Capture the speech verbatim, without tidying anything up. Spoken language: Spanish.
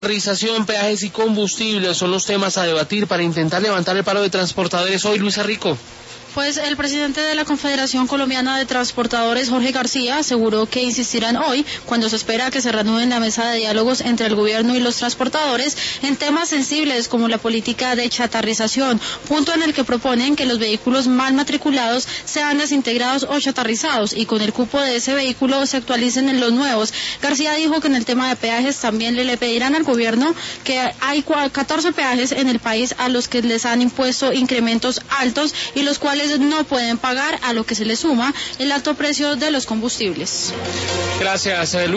Chatarrización, peajes y combustibles son los temas a debatir para intentar levantar el paro de transportadores hoy, Luisa Rico. Pues el presidente de la Confederación Colombiana de Transportadores, Jorge García, aseguró que insistirán hoy, cuando se espera que se reanuden la mesa de diálogos entre el gobierno y los transportadores, en temas sensibles como la política de chatarrización, punto en el que proponen que los vehículos mal matriculados sean desintegrados o chatarrizados y con el cupo de ese vehículo se actualicen en los nuevos. García dijo que en el tema de peajes también le, le pedirán al gobierno que hay catorce peajes en el país a los que les han impuesto incrementos altos y los cuales no pueden pagar, a lo que se le suma el alto precio de los combustibles. Gracias.